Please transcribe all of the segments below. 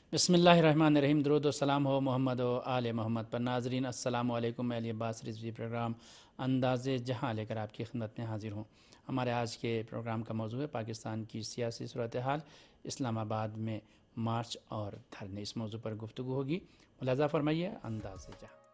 بسم اللہ الرحمن الرحیم۔ درود و سلام ہو محمد و آل محمد پر۔ ناظرین السلام علیکم۔ میں علی عباس رضوی پروگرام انداز جہاں لے کر آپ کی خدمت میں حاضر ہوں۔ ہمارے آج کے پروگرام کا موضوع ہے پاکستان کی سیاسی صورتحال، اسلام آباد میں مارچ اور دھرنے۔ اس موضوع پر گفتگو ہوگی، ملاحظہ فرمائیے انداز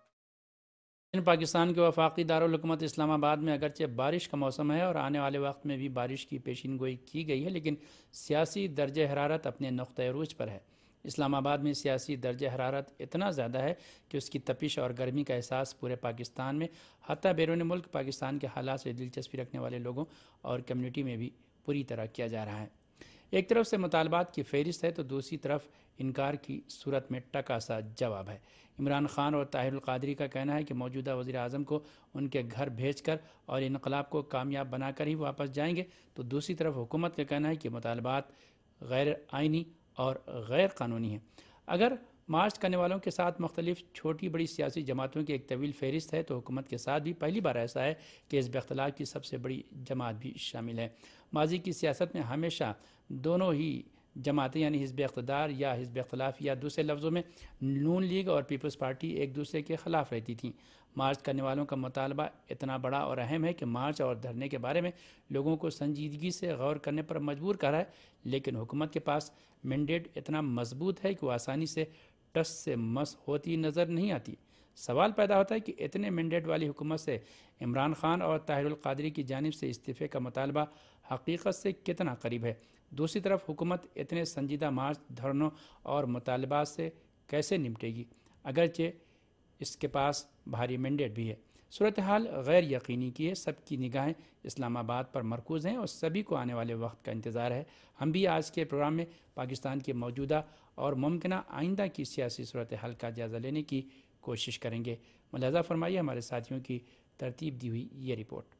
جہاں۔ پاکستان کے وفاقی دارالحکومت اسلام آباد میں اگرچہ بارش کا موسم ہے اور آنے والے وقت میں بھی بارش کی پیشین گوئی کی گئی ہے، لیکن سیاسی درجہ حرارت اپنے نقطۂ عروج پر ہے۔ اسلام آباد میں سیاسی درجہ حرارت اتنا زیادہ ہے کہ اس کی تپش اور گرمی کا احساس پورے پاکستان میں، حتیٰ بیرون ملک پاکستان کے حالات سے دلچسپی رکھنے والے لوگوں اور کمیونٹی میں بھی پوری طرح کیا جا رہا ہے۔ ایک طرف سے مطالبات کی فہرست ہے تو دوسری طرف انکار کی صورت میں ٹکا سا جواب ہے۔ عمران خان اور طاہر القادری کا کہنا ہے کہ موجودہ وزیر اعظم کو ان کے گھر بھیج کر اور انقلاب کو کامیاب بنا کر ہی واپس جائیں گے، تو دوسری طرف حکومت کا کہنا ہے کہ مطالبات غیر آئینی اور غیر قانونی ہیں۔ اگر مارچ کرنے والوں کے ساتھ مختلف چھوٹی بڑی سیاسی جماعتوں کی ایک طویل فہرست ہے، تو حکومت کے ساتھ بھی پہلی بار ایسا ہے کہ حزب اختلاف کی سب سے بڑی جماعت بھی شامل ہے۔ ماضی کی سیاست میں ہمیشہ دونوں ہی جماعتیں یعنی حزب اقتدار یا حزب اختلاف یا دوسرے لفظوں میں نون لیگ اور پیپلز پارٹی ایک دوسرے کے خلاف رہتی تھیں۔ مارچ کرنے والوں کا مطالبہ اتنا بڑا اور اہم ہے کہ مارچ اور دھرنے کے بارے میں لوگوں کو سنجیدگی سے غور کرنے پر مجبور کر رہا ہے، لیکن حکومت کے پاس مینڈیٹ اتنا مضبوط ہے کہ وہ آسانی سے ٹس سے مس ہوتی نظر نہیں آتی۔ سوال پیدا ہوتا ہے کہ اتنے مینڈیٹ والی حکومت سے عمران خان اور طاہر القادری کی جانب سے استعفے کا مطالبہ حقیقت سے کتنا قریب ہے؟ دوسری طرف حکومت اتنے سنجیدہ مارچ، دھرنوں اور مطالبات سے کیسے نمٹے گی، اگرچہ اس کے پاس بھاری مینڈیٹ بھی ہے؟ صورتحال غیر یقینی کی ہے، سب کی نگاہیں اسلام آباد پر مرکوز ہیں اور سبھی کو آنے والے وقت کا انتظار ہے۔ ہم بھی آج کے پروگرام میں پاکستان کے موجودہ اور ممکنہ آئندہ کی سیاسی صورتحال کا جائزہ لینے کی کوشش کریں گے۔ ملاحظہ فرمائیے ہمارے ساتھیوں کی ترتیب دی ہوئی یہ رپورٹ۔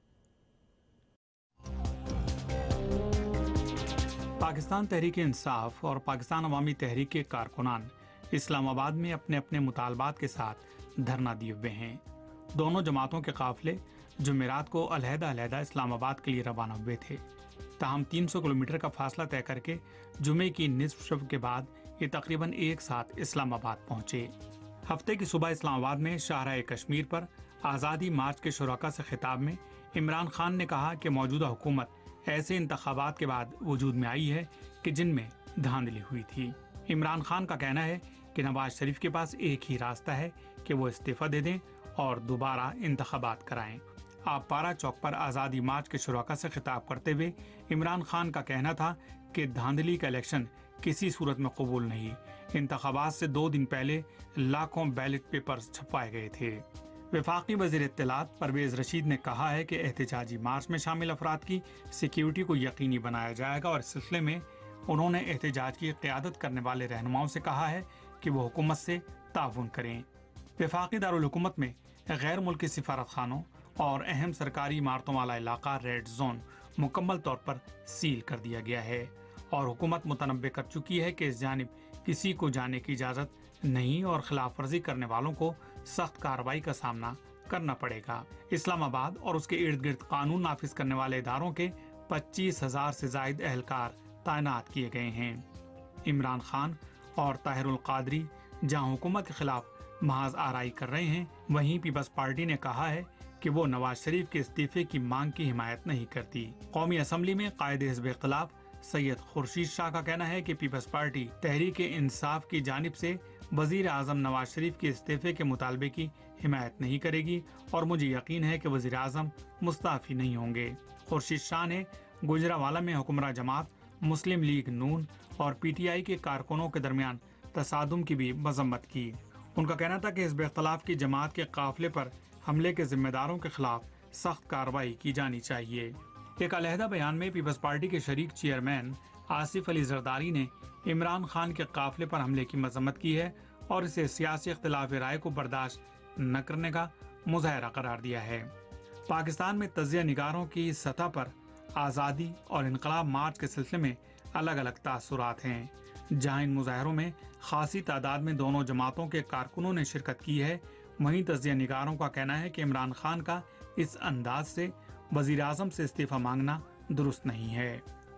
پاکستان تحریک انصاف اور پاکستان عوامی تحریک کے کارکنان اسلام آباد میں اپنے اپنے مطالبات کے ساتھ دھرنا دیے ہوئے ہیں۔ دونوں جماعتوں کے قافلے جمعرات کو علیحدہ علیحدہ اسلام آباد کے لیے روانہ ہوئے تھے، تاہم 300 کلومیٹر کا فاصلہ طے کر کے جمعے کی نصف شب کے بعد یہ تقریباً ایک ساتھ اسلام آباد پہنچے۔ ہفتے کی صبح اسلام آباد میں شاہراہ کشمیر پر آزادی مارچ کے شرکاء سے خطاب میں عمران خان نے کہا کہ موجودہ حکومت ایسے انتخابات کے بعد وجود میں آئی ہے کہ جن میں دھاندلی ہوئی تھی۔ عمران خان کا کہنا ہے کہ نواز شریف کے پاس ایک ہی راستہ ہے کہ وہ استعفیٰ دے دیں اور دوبارہ انتخابات کرائیں۔ آپ پارا چوک پر آزادی مارچ کے شرکاء سے خطاب کرتے ہوئے عمران خان کا کہنا تھا کہ دھاندلی کا الیکشن کسی صورت میں قبول نہیں۔ انتخابات سے 2 دن پہلے لاکھوں بیلٹ پیپرز چھپائے گئے تھے۔ وفاقی وزیر اطلاعات پرویز رشید نے کہا ہے کہ احتجاجی مارچ میں شامل افراد کی سیکیورٹی کو یقینی بنایا جائے گا، اور اس سلسلے میں انہوں نے احتجاج کی قیادت کرنے والے رہنماؤں سے کہا ہے کہ وہ حکومت سے تعاون کریں۔ وفاقی دارالحکومت میں غیر ملکی سفارت خانوں اور اہم سرکاری عمارتوں والا علاقہ ریڈ زون مکمل طور پر سیل کر دیا گیا ہے، اور حکومت متنبع کر چکی ہے کہ اس جانب کسی کو جانے کی اجازت نہیں اور خلاف ورزی کرنے والوں کو سخت کارروائی کا سامنا کرنا پڑے گا۔ اسلام آباد اور اس کے ارد گرد قانون نافذ کرنے والے اداروں کے 25,000 سے زائد اہلکار تعینات کیے گئے ہیں۔ عمران خان اور طاہر القادری جہاں حکومت کے خلاف محض آرائی کر رہے ہیں، وہیں پیپلز پارٹی نے کہا ہے کہ وہ نواز شریف کے استعفے کی مانگ کی حمایت نہیں کرتی۔ قومی اسمبلی میں قائد حزب اختلاف سید خورشید شاہ کا کہنا ہے کہ پیپلز پارٹی تحریک انصاف کی جانب سے وزیر اعظم نواز شریف کے استعفے کے مطالبے کی حمایت نہیں کرے گی، اور مجھے یقین ہے کہ وزیر اعظم مستعفی نہیں ہوں گے۔ خورشید شاہ نے گوجرانوالہ میں حکمراں جماعت مسلم لیگ نون اور پی ٹی آئی کے کارکنوں کے درمیان تصادم کی بھی مذمت کی۔ ان کا کہنا تھا کہ حزب اختلاف کی جماعت کے قافلے پر حملے کے ذمہ داروں کے خلاف سخت کارروائی کی جانی چاہیے۔ ایک علیحدہ بیان میں پیپلز پارٹی کے شریک چیئرمین آصف علی زرداری نے عمران خان کے قافلے پر حملے کی مذمت کی ہے اور اسے سیاسی اختلاف رائے کو برداشت نہ کرنے کا مظاہرہ قرار دیا ہے۔ پاکستان میں تجزیہ نگاروں کی سطح پر آزادی اور انقلاب مارچ کے سلسلے میں الگ الگ تاثرات ہیں۔ جہاں ان مظاہروں میں خاصی تعداد میں دونوں جماعتوں کے کارکنوں نے شرکت کی ہے، وہیں تجزیہ نگاروں کا کہنا ہے کہ عمران خان کا اس انداز سے وزیر اعظم سے استعفیٰ مانگنا درست نہیں ہے۔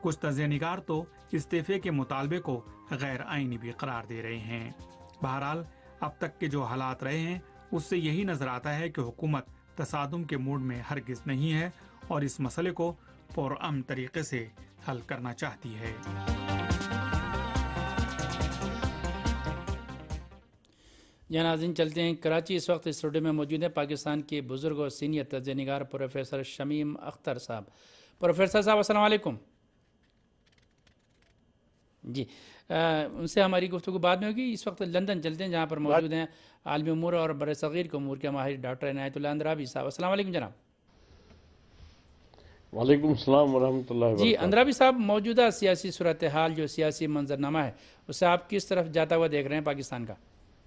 कुछ तज्ज़िया निगार तो इस्तीफे के मुतालबे को गैर आईनी भी करार दे रहे हैं। बहरहाल अब तक के जो हालात रहे हैं उससे यही नजर आता है कि हुकूमत तसादुम के मूड में हरगिज नहीं है और इस मसले को पुरअमन तरीके से हल करना चाहती है। यहाँ नाज़रीन चलते हैं कराची। इस वक्त स्टूडियो में मौजूद हैं पाकिस्तान के बुज़ुर्ग और सीनियर तज्ज़िया निगार प्रोफेसर शमीम अख्तर साहब। प्रोफेसर साहब अस्सलाम वालेकुम। जी उनसे हमारी गुफ्तगू बाद में होगी। इस वक्त लंदन चलते हैं जहाँ पर मौजूद हैं आलमी उमूर और बरसग़ीर के उमूर के माहिर डॉक्टर इनायतुल्लाह अंद्राबी साहब। अस्सलाम वालेकुम जनाब। वालेकुम सलाम वरहमतुल्लाहि जी वबरकातुहू। अंद्राबी साहब, मौजूदा सियासी सूरत हाल जो सियासी मंजरनामा है उसे आप किस तरफ जाता हुआ देख रहे हैं पाकिस्तान का?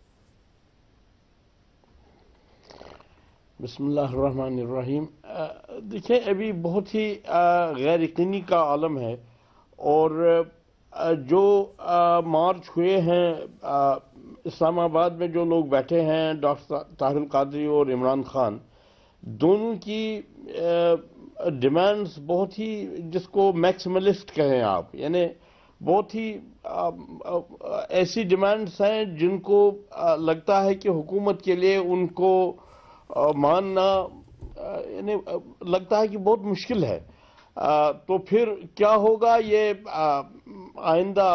बिस्मिल्लाहिर्रहमानिर्रहीम। देखिए, अभी बहुत ही गैर यकीनी का आलम है और जो मार्च हुए हैं इस्लामाबाद में, जो लोग बैठे हैं डॉक्टर ताहिरुल कादरी और इमरान खान, दोनों की डिमांड्स बहुत ही, जिसको मैक्सिमलिस्ट कहें आप, यानी बहुत ही ऐसी डिमांड्स हैं जिनको लगता है कि हुकूमत के लिए उनको मानना यानी लगता है कि बहुत मुश्किल है। तो फिर क्या होगा, ये आइंदा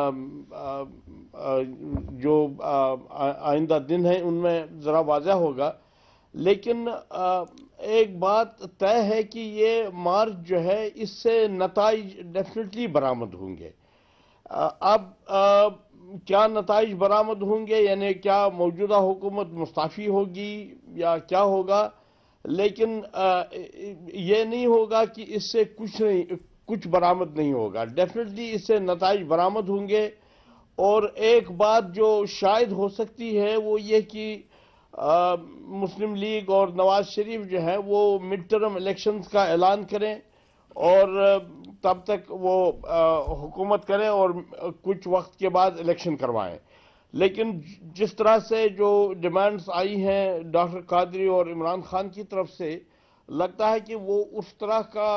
जो आइंदा दिन है उनमें ज़रा वाज़ह होगा। लेकिन एक बात तय है कि ये मार्च जो है इससे नताइज डेफिनेटली बरामद होंगे। अब क्या नताइज बरामद होंगे, यानी क्या मौजूदा हुकूमत मुस्ताफ़ी होगी या क्या होगा, लेकिन ये नहीं होगा कि इससे कुछ बरामद नहीं होगा। डेफिनेटली इससे नताइज बरामद होंगे। और एक बात जो शायद हो सकती है वो ये कि मुस्लिम लीग और नवाज शरीफ जो है वो मिड टर्म इलेक्शंस का ऐलान करें और तब तक वो हुकूमत करें और कुछ वक्त के बाद इलेक्शन करवाएं। लेकिन जिस तरह से जो डिमांड्स आई हैं डॉक्टर कादरी और इमरान खान की तरफ से, लगता है कि वो उस तरह का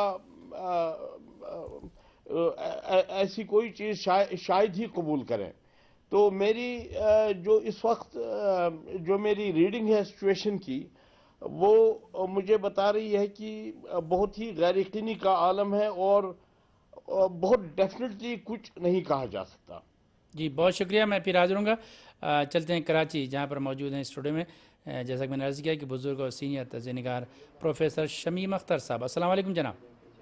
ऐसी कोई चीज़ शायद ही कबूल करें। तो मेरी जो इस वक्त जो मेरी रीडिंग है सिचुएशन की, वो मुझे बता रही है कि बहुत ही गैर यकीनी का आलम है और बहुत डेफिनेटली कुछ नहीं कहा जा सकता। जी बहुत शुक्रिया, मैं फिर हाजिर हूँगा। चलते हैं कराची, जहाँ पर मौजूद हैं स्टूडियो में, जैसा कि मैंने अर्ज़ किया कि बुज़ुर्ग और सीनियर तज्ज़िया निगार प्रोफेसर शमीम अख्तर साहब। अस्सलाम वालेकुम जनाब।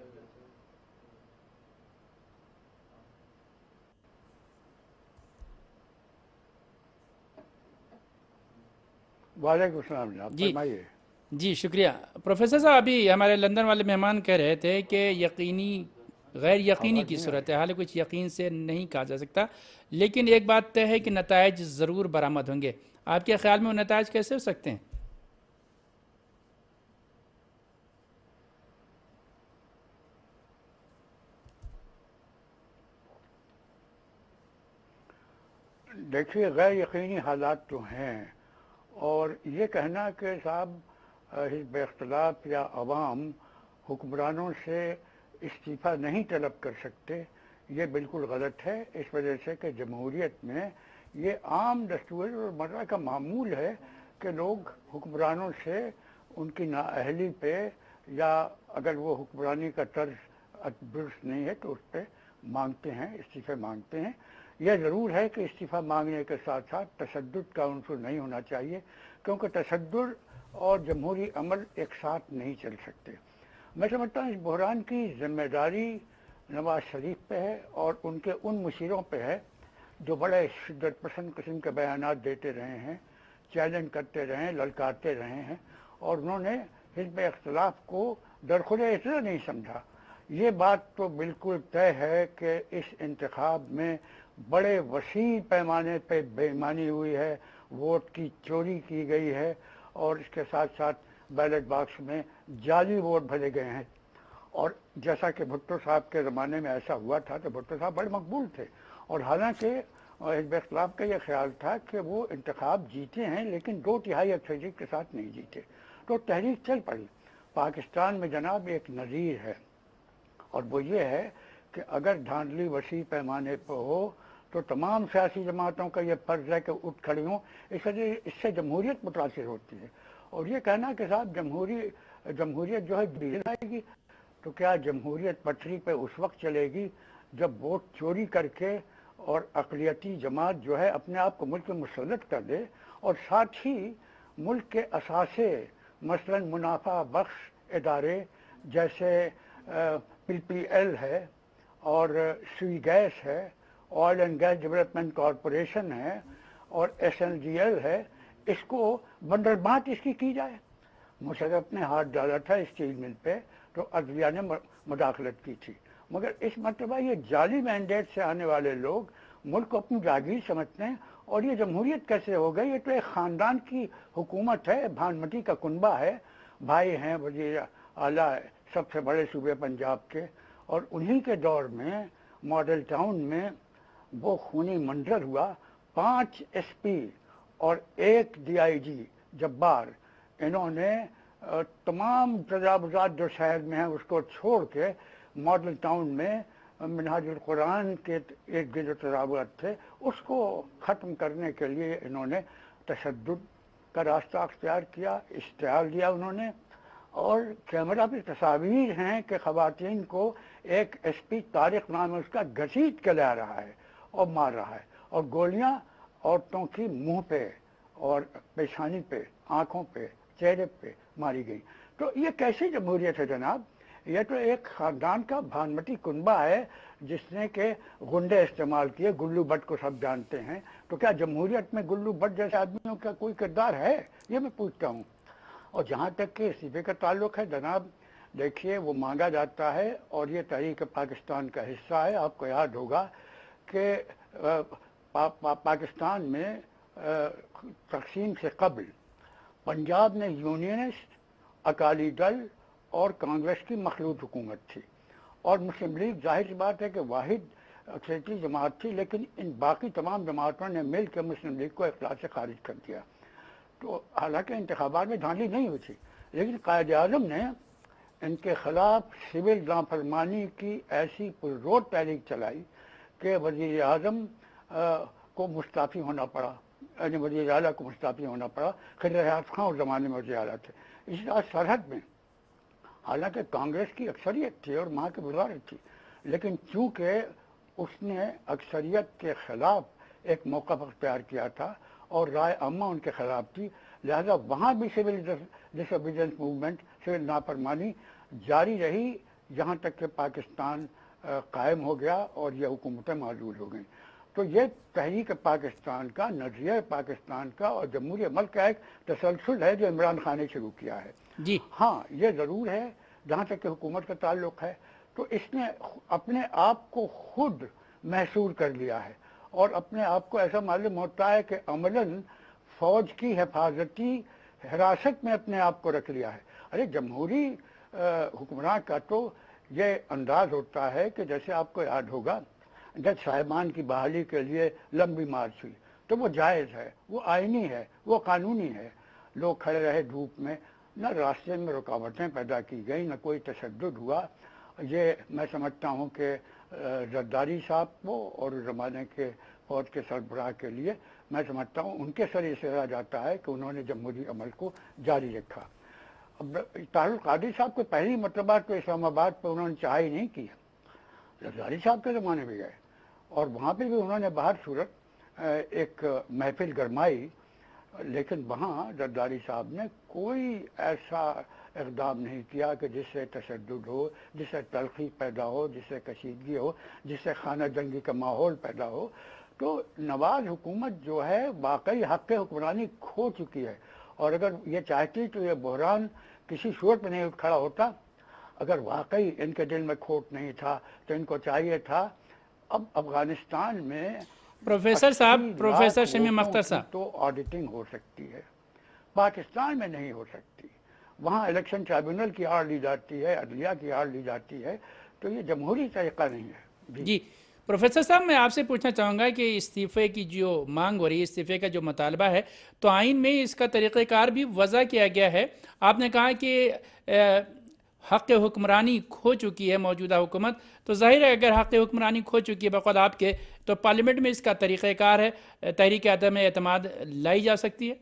वालेकुम सलाम जनाब, जी फरमाइए। जी शुक्रिया। प्रोफेसर साहब, अभी हमारे लंदन वाले मेहमान कह रहे थे कि यकीनी गैर यकीनी की सूरत हाल, कुछ यकीन से नहीं कहा जा सकता, लेकिन एक बात तय है कि नताइज ज़रूर बरामद होंगे। आपके ख्याल में वो नताइज कैसे हो सकते हैं? देखिए, गैर यकीनी हालात तो हैं और ये कहना कि साहब हिज़्ब इख्तिलाफ या अवाम हुक्मरानों से इस्तीफ़ा नहीं तलब कर सकते, ये बिल्कुल गलत है। इस वजह से कि जमहूरियत में ये आम दस्तूर और मर्रा का मामूल है कि लोग हुक्मरानों से उनकी नाअहली पे, या अगर वो हुक्मरानी का तर्ज दुरुस्त नहीं है तो उस पर मांगते हैं, इस्तीफ़े मांगते हैं। यह ज़रूर है कि इस्तीफ़ा मांगने के साथ साथ तशद्दुद का उन्सुर नहीं होना चाहिए, क्योंकि तशद्दुद और जमहूरी अमल एक साथ नहीं चल सकते। मैं समझता हूँ इस बहरान की ज़िम्मेदारी नवाज शरीफ पे है और उनके उन मुशीरों पे है जो बड़े शिद्दत पसंद किस्म के बयानात देते रहे हैं, चैलेंज करते रहे हैं, ललकारते रहे हैं, और उन्होंने हिज़्ब इख्तिलाफ को दरखुले इतना नहीं समझा। ये बात तो बिल्कुल तय है कि इस इंतखाब में बड़े वसी पैमाने पे बेईमानी हुई है, वोट की चोरी की गई है और इसके साथ साथ बैलेट बॉक्स में जाली वोट भरे गए हैं। और जैसा कि भुट्टो साहब के ज़माने में ऐसा हुआ था तो भुट्टो साहब बड़े मकबूल थे, और हालांकि हिज़्ब इख्तिलाफ का यह ख्याल था कि वो इंतखाब जीते हैं लेकिन 2/3 अक्सरियत के साथ नहीं जीते, तो तहरीक चल पड़ी। पाकिस्तान में जनाब एक नज़ीर है और वो ये है کہ اگر دھاندلی وسیع پیمانے پر ہو تو تمام سیاسی جماعتوں کا یہ فرض ہے کہ اٹھ کھڑی ہوں، اس سے جمہوریت متاثر ہوتی ہے۔ اور یہ کہنا کہ صاحب جمہوریت جو ہے جائے گی، تو کیا جمہوریت پٹری پہ اس وقت چلے گی جب ووٹ چوری کر کے اور اقلیتی جماعت جو ہے اپنے آپ کو ملک میں مسلط کر دے، اور ساتھ ہی ملک کے اثاثے مثلا منافع بخش ادارے جیسے پی ایل ہے اور سوئی گیس ہے، oil and gas development corporation ہے اور SNGL ہے، اس کو بندر بانٹ اس کی جائے۔ مشرف نے ہاتھ ڈالا تھا اسٹیل مل پہ تو عدلیہ نے مداخلت کی تھی، مگر اس مرتبہ یہ جعلی مینڈیٹ سے آنے والے لوگ ملک کو اپنی جاگیر سمجھتے ہیں، اور یہ جمہوریت کیسے ہو گئی؟ یہ تو ایک خاندان کی حکومت ہے، بھانمتی کا کنبہ ہے، بھائی ہیں وزیر اعلیٰ سب سے بڑے صوبے پنجاب کے، اور انہی کے دور میں ماڈل ٹاؤن میں وہ خونی منظر ہوا، 5 SP اور 1 DIG جبار، انہوں نے تمام تجاوزات جو شہر میں ہیں اس کو چھوڑ کے ماڈل ٹاؤن میں منہاج القرآن کے ایک جو تجاوزات تھے اس کو ختم کرنے کے لیے انہوں نے تشدد کا راستہ اختیار کیا، اشتعال دیا انہوں نے، اور کیمرہ پہ تصاویر ہیں کہ خواتین کو ایک SP طارق نام اس کا گھسیٹ کے لا رہا ہے اور مار رہا ہے، اور گولیاں عورتوں کی منہ پہ اور پیشانی پہ، آنکھوں پہ، چہرے پہ ماری گئی۔ تو یہ کیسی جمہوریت ہے جناب؟ یہ تو ایک خاندان کا بھانمتی کنبہ ہے جس نے کہ غنڈے استعمال کیے، گلو بٹ کو سب جانتے ہیں۔ تو کیا جمہوریت میں گلو بٹ جیسے آدمیوں کا کوئی کردار ہے؟ یہ میں پوچھتا ہوں۔ اور جہاں تک کہ استعفے کا تعلق ہے جناب، دیکھیے وہ مانگا جاتا ہے اور یہ تحریک پاکستان کا حصہ ہے۔ آپ کو یاد ہوگا کہ پاکستان میں تقسیم سے قبل پنجاب میں یونینسٹ، اکالی دل اور کانگریس کی مخلوط حکومت تھی، اور مسلم لیگ ظاہر سی بات ہے کہ واحد اقلیتی جماعت تھی، لیکن ان باقی تمام جماعتوں نے مل کے مسلم لیگ کو اخلاق سے خارج کر دیا۔ تو حالانکہ انتخابات میں دھاندلی نہیں ہوئی تھی، لیکن قائد اعظم نے ان کے خلاف سول نافرمانی کی ایسی پرزور تحریک چلائی کہ وزیر اعظم کو مستعفی ہونا پڑا، یعنی وزیر اعلیٰ کو مستعفی ہونا پڑا۔ خضر حیات خان اس زمانے میں وزیر اعلیٰ تھے۔ اسی طرح سرحد میں حالانکہ کانگریس کی اکثریت تھی اور وہاں کی وزارت تھی، لیکن چونکہ اس نے اکثریت کے خلاف ایک موقف اختیار کیا تھا اور رائے عامہ ان کے خلاف تھی، لہذا وہاں بھی civil disobedience movement, civil نافرمانی جاری رہی یہاں تک کہ پاکستان قائم ہو گیا اور یہ حکومتیں معزول ہو گئیں۔ تو یہ تحریک پاکستان کا، نظریہ پاکستان کا اور جمہوری عمل کا ایک تسلسل ہے جو عمران خان نے شروع کیا ہے۔ جی ہاں یہ ضرور ہے جہاں تک کہ حکومت کا تعلق ہے، تو اس نے اپنے آپ کو خود محصور کر لیا ہے اور اپنے آپ کو ایسا معلوم ہوتا ہے کہ عملاً فوج کی حفاظتی حراست میں اپنے آپ کو رکھ لیا ہے۔ ارے جمہوری حکمران کا تو یہ انداز ہوتا ہے کہ جیسے آپ کو یاد ہوگا جج صاحبان کی بحالی کے لیے لمبی مارچ ہوئی تو وہ جائز ہے، وہ آئینی ہے، وہ قانونی ہے۔ لوگ کھڑے رہے دھوپ میں، نہ راستے میں رکاوٹیں پیدا کی گئی، نہ کوئی تشدد ہوا۔ یہ میں سمجھتا ہوں کہ زرداری صاحب کو اور زمانے کے فوج کے سربراہ کے لیے میں سمجھتا ہوں ان کے سر سے رہا جاتا ہے کہ انہوں نے جمہوری عمل کو جاری رکھا۔ طاہر القادری صاحب کو پہلی مرتبہ تو اسلام آباد پہ انہوں نے چاہی نہیں کی، زرداری صاحب کے زمانے میں گئے اور وہاں پہ بھی انہوں نے باہر صورت ایک محفل گرمائی، لیکن وہاں زرداری صاحب نے کوئی ایسا اقدام نہیں کیا کہ جس سے تشدد ہو، جس سے تلخی پیدا ہو، جس سے کشیدگی ہو، جس سے خانہ جنگی کا ماحول پیدا ہو۔ تو نواز حکومت جو ہے واقعی حق حکمرانی کھو چکی ہے، اور اگر یہ چاہتی تو یہ بحران کسی صورت میں نہیں کھڑا ہوتا۔ اگر واقعی ان کے دل میں کھوٹ نہیں تھا تو ان کو چاہیے تھا اب افغانستان میں پروفیسر صاحب، پروفیسر شمیم اختر صاحب، تو آڈیٹنگ ہو سکتی ہے، پاکستان میں نہیں ہو سکتی۔ وہاں الیکشن ٹرائبیونل کی آڑ لی جاتی ہے، عدلیہ کی آڑ لی جاتی ہے، تو یہ جمہوری طریقہ نہیں ہے۔ جی پروفیسر صاحب، میں آپ سے پوچھنا چاہوں گا کہ استعفے کی جو مانگ ہو رہی ہے، استعفے کا جو مطالبہ ہے، تو آئین میں اس کا طریقہ کار بھی وضع کیا گیا ہے۔ آپ نے کہا کہ حق حکمرانی کھو چکی ہے موجودہ حکومت، تو ظاہر ہے اگر حق حکمرانی کھو چکی ہے بقول آپ کے، تو پارلیمنٹ میں اس کا طریقہ کار ہے، تحریک عدم اعتماد لائی جا سکتی ہے؟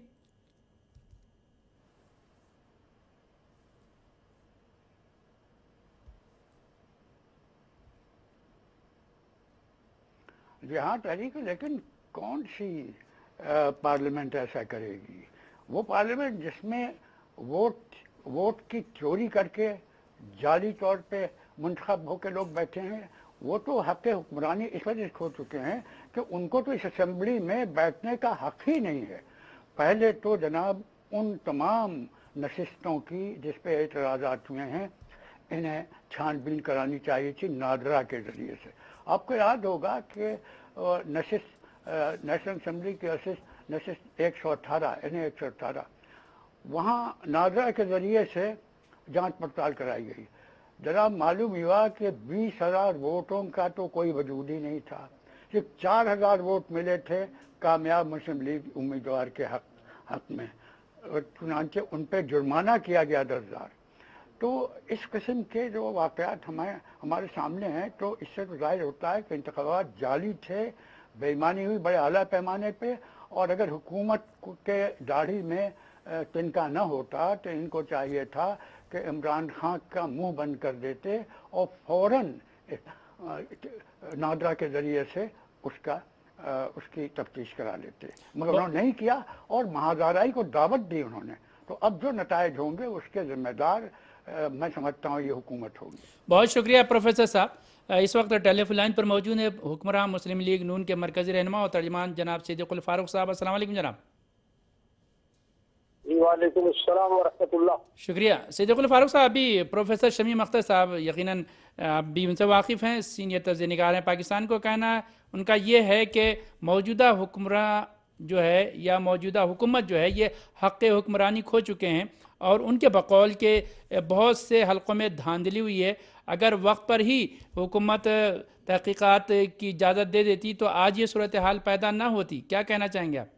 جی ہاں تحریک، لیکن کون سی پارلیمنٹ ایسا کرے گی؟ وہ پارلیمنٹ جس میں ووٹ کی چوری کر کے جعلی طور پہ منتخب ہو کے لوگ بیٹھے ہیں، وہ تو حق حکمرانی اس وجہ سے کھو چکے ہیں کہ ان کو تو اس اسمبلی میں بیٹھنے کا حق ہی نہیں ہے۔ پہلے تو جناب ان تمام نشستوں کی جس پہ اعتراضات ہوئے ہیں انہیں چھان بین کرانی چاہیے تھی نادرا کے ذریعے سے۔ آپ کو یاد ہوگا کہ نشست نیشنل اسمبلی کی نشست 118 یعنی 118 وہاں نادرا کے ذریعے سے جانچ پڑتال کرائی گئی۔ جناب معلوم ہوا کہ 20,000 ووٹوں کا تو کوئی وجود ہی نہیں تھا، صرف 4,000 ووٹ ملے تھے کامیاب مسلم لیگ امیدوار کے حق میں، چنانچہ ان پہ جرمانہ کیا گیا 10,000۔ تو اس قسم کے جو واقعات ہمارے سامنے ہیں، تو اس سے تو ظاہر ہوتا ہے کہ انتخابات جعلی تھے، بے ایمانی ہوئی بڑے اعلیٰ پیمانے پہ، اور اگر حکومت کے داڑھی میں تنکا نہ ہوتا تو ان کو چاہیے تھا کہ عمران خان کا منہ بند کر دیتے اور فوراً نادرا کے ذریعے سے اس کی تفتیش کرا لیتے، مگر انہوں نے نہیں کیا اور مہازارائی کو دعوت دی انہوں نے۔ تو اب جو نتائج ہوں گے اس کے ذمہ دار میں سمجھتا ہوں یہ حکومت ہوگی۔ بہت شکریہ پروفیسر صاحب۔ اس وقت ٹیلی فون لائن پر موجود ہیں حکمراں مسلم لیگ نون کے مرکزی رہنما اور ترجمان جناب صدیق الفاروق صاحب۔ السلام علیکم جناب۔ جی وعلیکم السلام ورحمۃ اللہ۔ شکریہ صدیق الفاروق صاحب۔ ابھی پروفیسر شمیم اختر صاحب یقیناً آپ بھی ان سے واقف ہیں، سینئر تجزیہ نگار ہیں پاکستان کو کہنا ہے ان کا یہ ہے کہ موجودہ حکمراں جو ہے یا موجودہ حکومت جو ہے یہ حق حکمرانی کھو چکے ہیں، اور ان کے بقول کے بہت سے حلقوں میں دھاندلی ہوئی ہے۔ اگر وقت پر ہی حکومت تحقیقات کی اجازت دے دیتی تو آج یہ صورتحال پیدا نہ ہوتی، کیا کہنا چاہیں گے آپ؟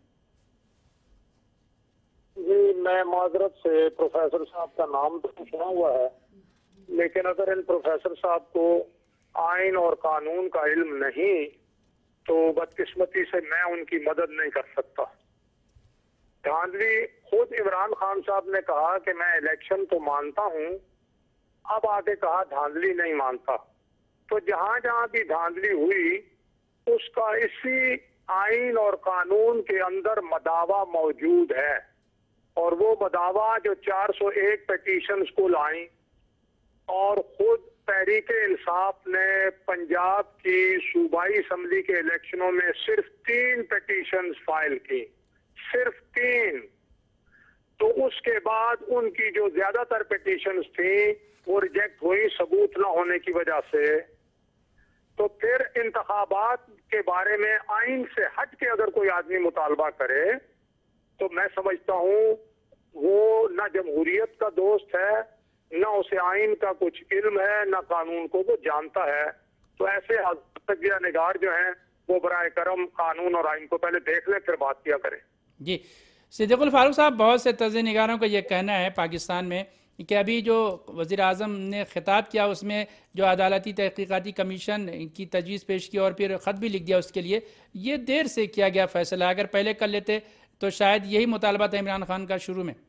جی میں معذرت سے پروفیسر صاحب کا نام تو سنا ہوا ہے، لیکن اگر ان پروفیسر صاحب کو آئین اور قانون کا علم نہیں تو بدقسمتی سے میں ان کی مدد نہیں کر سکتا۔ دھاندلی خود عمران خان صاحب نے کہا کہ میں الیکشن تو مانتا ہوں، اب آگے کہا دھاندلی نہیں مانتا۔ تو جہاں جہاں بھی دھاندلی ہوئی اس کا اسی آئین اور قانون کے اندر مداوا موجود ہے، اور وہ مداوا جو 401 پیٹیشنز کو لائیں، اور خود تحریک انصاف نے پنجاب کی صوبائی اسمبلی کے الیکشنوں میں صرف 3 پیٹیشنز فائل کی، صرف 3۔ تو اس کے بعد ان کی جو زیادہ تر پیٹیشنز تھیں وہ ریجیکٹ ہوئی ثبوت نہ ہونے کی وجہ سے۔ تو پھر انتخابات کے بارے میں آئین سے ہٹ کے اگر کوئی آدمی مطالبہ کرے تو میں سمجھتا ہوں وہ نہ جمہوریت کا دوست ہے، نہ اسے آئین کا کچھ علم ہے، نہ قانون کو وہ جانتا ہے۔ تو ایسے تجزیہ نگار جو ہیں وہ براہ کرم قانون اور آئین کو پہلے دیکھ لیں پھر بات کیا کریں۔ جی صدیق الفاروق صاحب، بہت سے تجزیہ نگاروں کا یہ کہنا ہے پاکستان میں کہ ابھی جو وزیر اعظم نے خطاب کیا اس میں جو عدالتی تحقیقاتی کمیشن کی تجویز پیش کی اور پھر خط بھی لکھ دیا اس کے لیے، یہ دیر سے کیا گیا فیصلہ، اگر پہلے کر لیتے تو شاید یہی مطالبہ تھا عمران خان کا شروع میں۔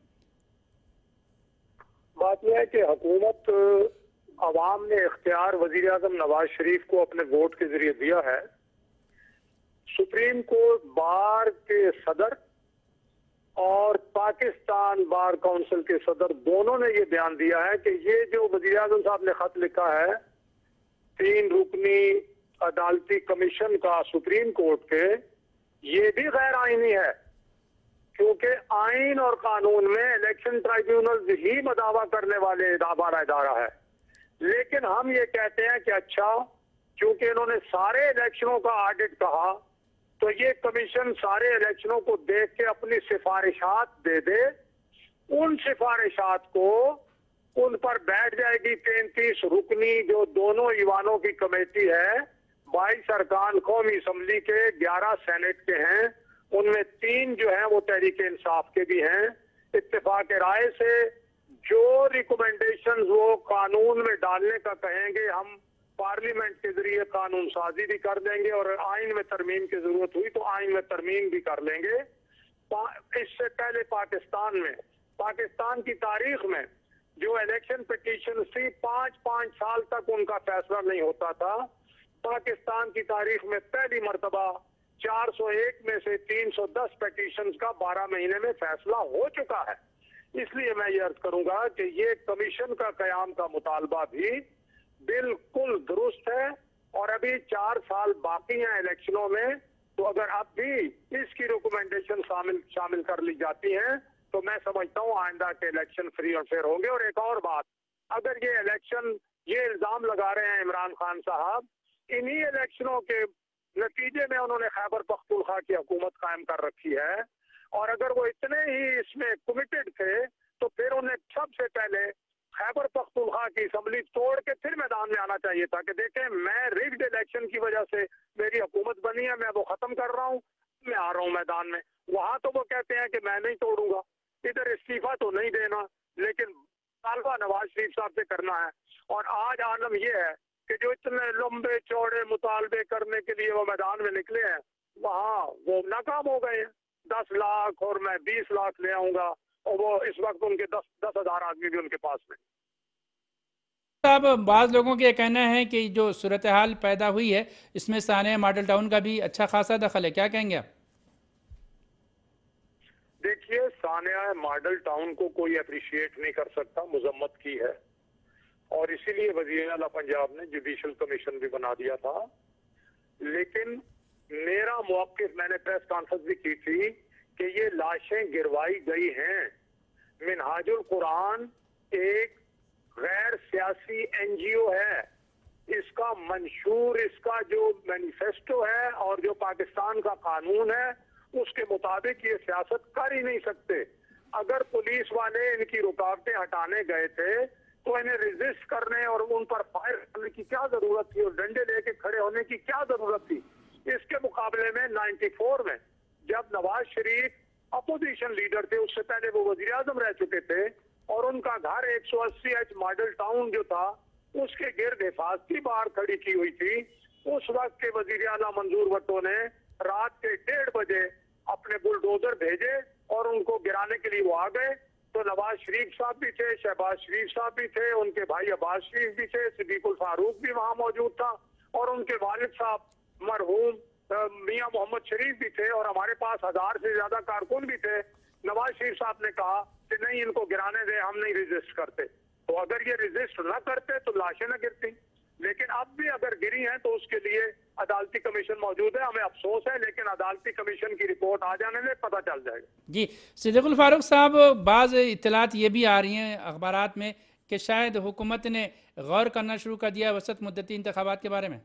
بات یہ ہے کہ حکومت عوام نے اختیار وزیر اعظم نواز شریف کو اپنے ووٹ کے ذریعے دیا ہے۔ سپریم کورٹ بار کے صدر اور پاکستان بار کونسل کے صدر دونوں نے یہ بیان دیا ہے کہ یہ جو وزیر اعظم صاحب نے خط لکھا ہے 3 رکنی عدالتی کمیشن کا سپریم کورٹ کے، یہ بھی غیر آئینی ہے، کیونکہ آئین اور قانون میں الیکشن ٹرائیبیونل ہی مداوا کرنے والے ادارہ ہے۔ لیکن ہم یہ کہتے ہیں کہ اچھا چونکہ انہوں نے سارے الیکشنوں کا آڈٹ کہا تو یہ کمیشن سارے الیکشنوں کو دیکھ کے اپنی سفارشات دے دے، ان سفارشات کو ان پر بیٹھ جائے گی 33 رکنی جو دونوں ایوانوں کی کمیٹی ہے، 22 ارکان قومی اسمبلی کے، 11 سینٹ کے ہیں، ان میں 3 جو ہیں وہ تحریک انصاف کے بھی ہیں۔ اتفاق رائے سے जो रिकमेंडेशंस वो कानून में डालने का कहेंगे हम पार्लियामेंट के जरिए कानून साजी भी कर देंगे और आइन में तरमीम की जरूरत हुई तो आइन में तरमीम भी कर लेंगे। इससे पहले पाकिस्तान की तारीख में जो इलेक्शन पिटीशन थी 5-5 साल तक उनका फैसला नहीं होता था। पाकिस्तान की तारीख में पहली मर्तबा 401 में से 310 पिटीशंस का 12 महीने में फैसला हो चुका है। इसलिए मैं ये अर्ज करूंगा कि ये कमीशन का कयाम का मुतालबा भी बिल्कुल दुरुस्त है और अभी 4 साल बाकी हैं इलेक्शनों में, तो अगर अब भी इसकी रिकमेंडेशन शामिल कर ली जाती हैं तो मैं समझता हूँ आइंदा के इलेक्शन फ्री और फेयर होंगे। और एक और बात, अगर ये इलेक्शन, ये इल्जाम लगा रहे हैं इमरान खान साहब, इन्हीं इलेक्शनों के नतीजे में उन्होंने खैबर पख्तूनख्वा की हुकूमत कायम कर रखी है और अगर वो इतने ही इसमें कमिटेड थे तो फिर उन्हें सबसे पहले खैबर पख्तूनख्वा की असम्बली तोड़ के फिर मैदान में आना चाहिए था कि देखें मैं रिग्ड इलेक्शन की वजह से मेरी हुकूमत बनी है, मैं वो खत्म कर रहा हूँ, मैं आ रहा हूँ मैदान में। वहां तो वो कहते हैं कि मैं नहीं तोड़ूंगा, इधर इस्तीफा तो नहीं देना, लेकिन मुतालबा नवाज शरीफ साहब से करना है। और आज आलम यह है कि जो इतने लंबे चौड़े मुतालबे करने के लिए वो मैदान में निकले हैं वहाँ वो नाकाम हो गए हैं। 10 लाख और मैं 20 लाख ले आऊंगा और वो इस वक्त उनके 10,000 आदमी भी उनके पास में। साहब, बाज़ लोगों का कहना है कि जो सूरत हाल पैदा हुई है इसमें सानिया मॉडल टाउन का भी अच्छा खासा दखल है, क्या कहेंगे आप? देखिए, सानिया मॉडल टाउन को कोई अप्रिशिएट नहीं कर सकता, मुजम्मत की है और इसीलिए वज़ीर आला पंजाब ने जुडिशल कमीशन भी बना दिया था। लेकिन मेरा मौक़िफ़, मैंने प्रेस कॉन्फ्रेंस भी की थी कि ये लाशें गिरवाई गई हैं। मिनहाजुल कुरान एक गैर सियासी एनजीओ है, इसका मंशूर, इसका जो मैनिफेस्टो है और जो पाकिस्तान का कानून है उसके मुताबिक ये सियासत कर ही नहीं सकते। अगर पुलिस वाले इनकी रुकावटें हटाने गए थे तो इन्हें रेजिस्ट करने और उन पर फायर करने की क्या जरूरत थी और डंडे लेके खड़े होने की क्या जरूरत थी। इसके मुकाबले में 94 में जब नवाज शरीफ अपोजिशन लीडर थे, उससे पहले वो वजीर आजम रह चुके थे और उनका घर 180H मॉडल टाउन जो था उसके गिर्द हिफाजती बार खड़ी की हुई थी। उस वक्त के वजीर आला मंजूर भट्टो ने रात के 1:30 बजे अपने बुलडोजर भेजे और उनको गिराने के लिए वो आ गए। तो नवाज शरीफ साहब भी थे, शहबाज शरीफ साहब भी थे, उनके भाई अब्बास शरीफ भी थे, सिद्दीकुल फारूक भी वहां मौजूद था और उनके वालिद साहब मरहूम मियां मोहम्मद शरीफ भी थे और हमारे पास 1000 से ज्यादा कारकुन भी थे। नवाज शरीफ साहब ने कहा कि नहीं, इनको गिराने दे, हम नहीं रेजिस्ट करते। तो अगर ये रेजिस्ट न करते तो लाशें न गिरती, लेकिन अब भी अगर गिरी हैं तो उसके लिए अदालती कमीशन मौजूद है। हमें अफसोस है, लेकिन अदालती कमीशन की रिपोर्ट आ जाने में पता चल जाएगा। जी सिद्दीकुल फारूक साहब, बाज़ इत्तलात ये भी आ रही हैं अखबारात में कि शायद हुकूमत ने गौर करना शुरू कर दिया वसत मुद्दती इंतखाबात के बारे में।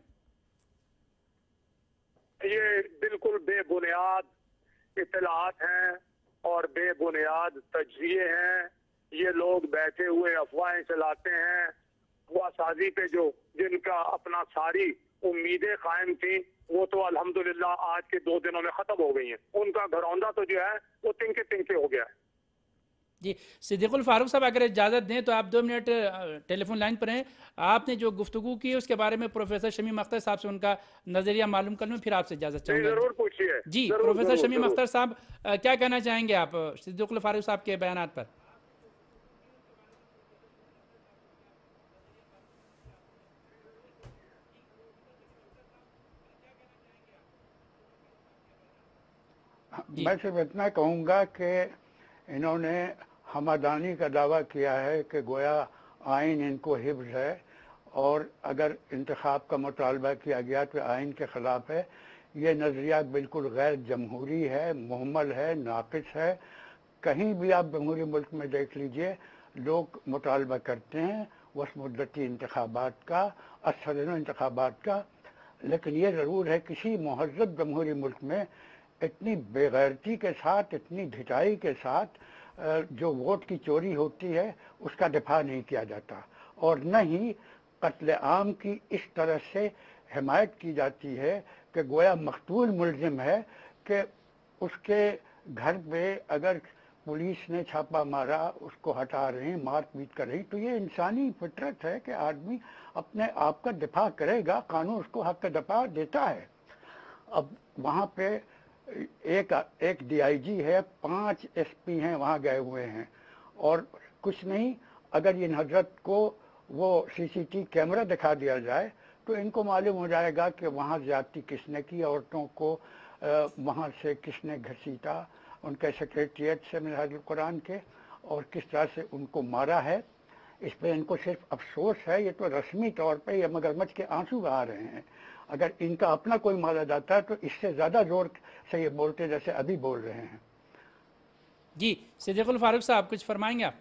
ये बिल्कुल बेबुनियाद इत्तलात हैं और बेबुनियाद तजज़िये हैं। ये लोग बैठे हुए अफवाहें चलाते हैं। हुआ साजी पे जो जिनका अपना सारी उम्मीदें कायम थी वो तो अल्हम्दुलिल्लाह आज के 2 दिनों में खत्म हो गई हैं। उनका घरौंदा तो जो है वो तिनके तिनके हो गया है। जी सिद्दीकुल फारूक साहब, अगर इजाज़त दें तो आप 2 मिनट टेलीफोन लाइन पर हैं। आपने जो गुफ्तगू की उसके बारे में प्रोफेसर शमीम अख्तर साहब से उनका नज़रिया मालूम कर लूँ, फिर आपसे इजाज़त चाहूँगा। जरूर पूछिए। जी प्रोफेसर शमीम अख्तर साहब, क्या कहना चाहेंगे आप सिद्दीकुल फारूक साहब के बयानात पर? मैं सिर्फ इतना कहूँगा कि इन्होंने हमादानी का दावा किया है कि गोया आइन इनको हिफ्ज़ है और अगर इंतखाब का मुतालबा किया गया तो आइन के ख़िलाफ़ है। ये नज़रिया बिल्कुल गैर जमहूरी है, मुहम्मल है, नाक़िस है। कहीं भी आप जमहूरी मुल्क में देख लीजिए, लोग मुतालबा करते हैं वस मुद्दती इंतखाबात का, असदन इंतखाबात का, लेकिन ये ज़रूर है किसी महज़्ज़ब जमहूरी मुल्क में इतनी बेगैरती के साथ, इतनी ढिठाई के साथ जो वोट की चोरी होती है उसका दिफा नहीं किया जाता और न ही कत्ल आम की इस तरह से हिमायत की जाती है कि गोया मकतूल मुल्ज़िम है कि उसके घर पे अगर पुलिस ने छापा मारा, उसको हटा रहे हैं, मार पीट कर रही, तो ये इंसानी फितरत है कि आदमी अपने आप का दिफा करेगा, कानून उसको हक का दफा देता है। अब वहाँ पे एक डीआईजी है, 5 एसपी हैं वहाँ गए हुए हैं, और कुछ नहीं, अगर इन हजरत को वो सीसीटीवी कैमरा दिखा दिया जाए तो इनको मालूम हो जाएगा कि वहाँ ज्यादती किसने की, औरतों को वहाँ से किसने घसीटा, उनके सेक्रेटरिएट से मिनहाजुल कुरान के, और किस तरह से उनको मारा है। इस पर इनको सिर्फ अफसोस है, ये तो रस्मी तौर पे ये मगरमच्छ के आंसू बहा रहे हैं। अगर इनका अपना कोई मारा जाता है तो इससे ज्यादा जोर से ये बोलते जैसे अभी बोल रहे हैं। जी सिद्दीकुल फारूक साहब कुछ फरमाएंगे आप?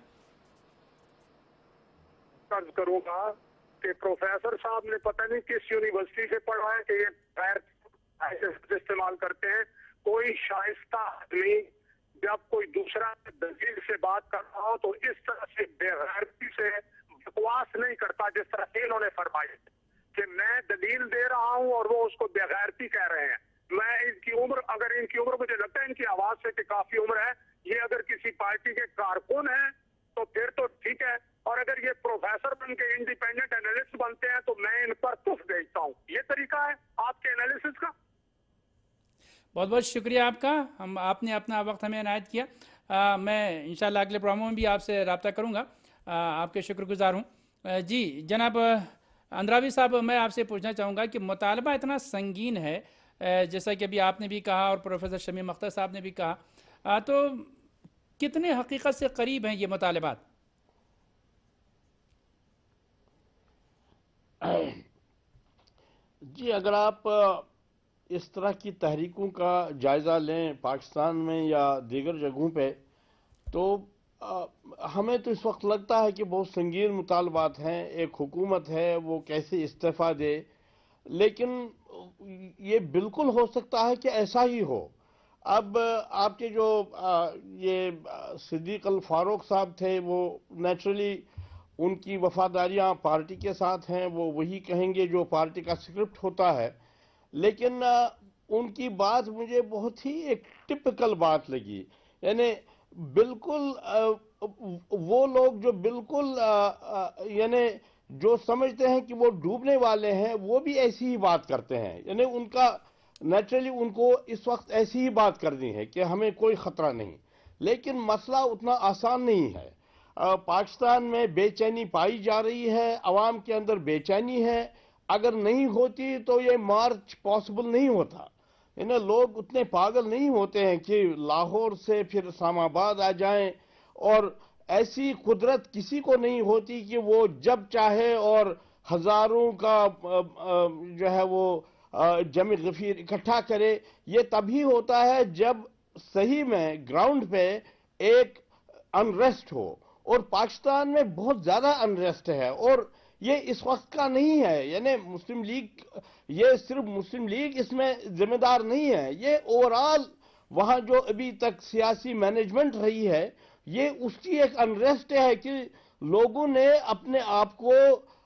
अर्ज करूंगा कि प्रोफेसर साहब ने पता नहीं किस यूनिवर्सिटी से पढ़ा है कि ये पैर इस्तेमाल करते हैं। कोई शाइस्ता आदमी जब कोई दूसरा दलील से बात कर रहा हो तो इस तरह से बेगैरती से बकवास नहीं करता जिस तरह से इन्होंने फरमाई कि मैं दलील दे रहा हूं और वो उसको बेगैरती कह रहे हैं। मैं इनकी उम्र, अगर इनकी उम्र, मुझे लगता है इनकी आवाज से कि काफी उम्र है, ये अगर किसी पार्टी के कारकुन हैं तो फिर तो ठीक है, और अगर ये प्रोफेसर बन के इंडिपेंडेंट एनालिस्ट बनते हैं तो मैं इन पर तुफ भेजता हूँ। ये तरीका है आपके एनालिसिस का। बहुत बहुत शुक्रिया आपका, आपने अपना वक्त हमें इनायत किया। मैं इंशाल्लाह अगले प्रोग्रामों में भी आपसे रब्ता करूँगा, आपके शुक्रगुजार हूँ। जी जनाब अंद्रावी साहब, मैं आपसे पूछना चाहूँगा कि मुतालबा इतना संगीन है, जैसा कि अभी आपने भी कहा और प्रोफेसर शमीम अख्तर साहब ने भी कहा, तो कितने हकीकत से करीब हैं ये मुतालबात? जी अगर आप इस तरह की तहरीकों का जायज़ा लें पाकिस्तान में या दीगर जगहों पे, तो हमें तो इस वक्त लगता है कि बहुत संगीन मुतालबात हैं। एक हुकूमत है वो कैसे इस्तीफ़ा दे, लेकिन ये बिल्कुल हो सकता है कि ऐसा ही हो। अब आपके जो ये सिद्दीक अल फारूक साहब थे, वो नेचुरली उनकी वफादारियां पार्टी के साथ हैं, वो वही कहेंगे जो पार्टी का स्क्रिप्ट होता है। लेकिन उनकी बात मुझे बहुत ही एक टिपिकल बात लगी, यानी बिल्कुल वो लोग जो बिल्कुल यानी जो समझते हैं कि वो डूबने वाले हैं, वो भी ऐसी ही बात करते हैं। यानी उनका नेचुरली उनको इस वक्त ऐसी ही बात करनी है कि हमें कोई खतरा नहीं, लेकिन मसला उतना आसान नहीं है। पाकिस्तान में बेचैनी पाई जा रही है, अवाम के अंदर बेचैनी है। अगर नहीं होती तो ये मार्च पॉसिबल नहीं होता। यानी लोग उतने पागल नहीं होते हैं कि लाहौर से फिर इस्लामाबाद आ जाएं, और ऐसी कुदरत किसी को नहीं होती कि वो जब चाहे और हजारों का जो है वो जमी गफीर इकट्ठा करे। ये तभी होता है जब सही में ग्राउंड पे एक अनरेस्ट हो, और पाकिस्तान में बहुत ज्यादा अनरेस्ट है, और ये इस वक्त का नहीं है। यानी मुस्लिम लीग, ये सिर्फ मुस्लिम लीग इसमें जिम्मेदार नहीं है, ये ओवरऑल वहां जो अभी तक सियासी मैनेजमेंट रही है, ये उसकी एक अनरेस्ट है कि लोगों ने अपने आप को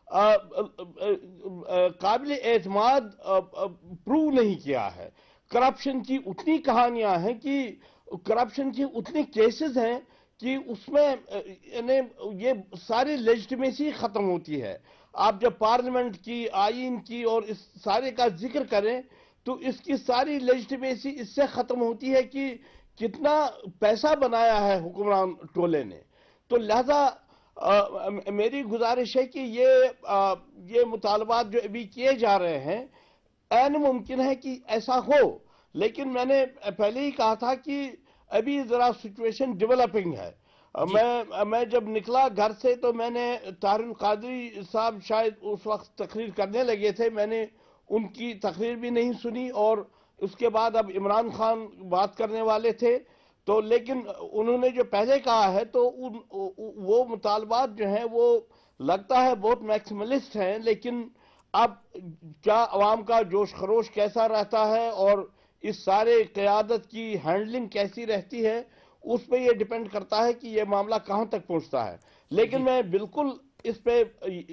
काबिल एतमाद प्रूव नहीं किया है। करप्शन की उतनी कहानियां हैं कि करप्शन की उतनी केसेस हैं कि उसमें यानी ये सारी लेजिटिमेसी खत्म होती है। आप जब पार्लियामेंट की, आईन की और इस सारे का जिक्र करें तो इसकी सारी लेजिटिमेसी इससे खत्म होती है कि कितना पैसा बनाया है हुक्मरान टोले ने। तो लिहाजा मेरी गुजारिश है कि ये मुतालबात जो अभी किए जा रहे हैं, ऐन मुमकिन है कि ऐसा हो, लेकिन मैंने पहले ही कहा था कि अभी जरा सिचुएशन डेवलपिंग है। मैं जब निकला घर से तो मैंने तारुल कादरी साहब शायद उस वक्त तकरीर करने लगे थे, मैंने उनकी तकरीर भी नहीं सुनी, और उसके बाद अब इमरान खान बात करने वाले थे, तो लेकिन उन्होंने जो पहले कहा है तो वो मुतालबात जो हैं वो लगता है बहुत मैक्सिमलिस्ट हैं। लेकिन अब क्या अवाम का जोश खरोश कैसा रहता है और इस सारे क़यादत की हैंडलिंग कैसी रहती है, उस पर यह डिपेंड करता है कि यह मामला कहां तक पहुंचता है। लेकिन मैं बिल्कुल इस पे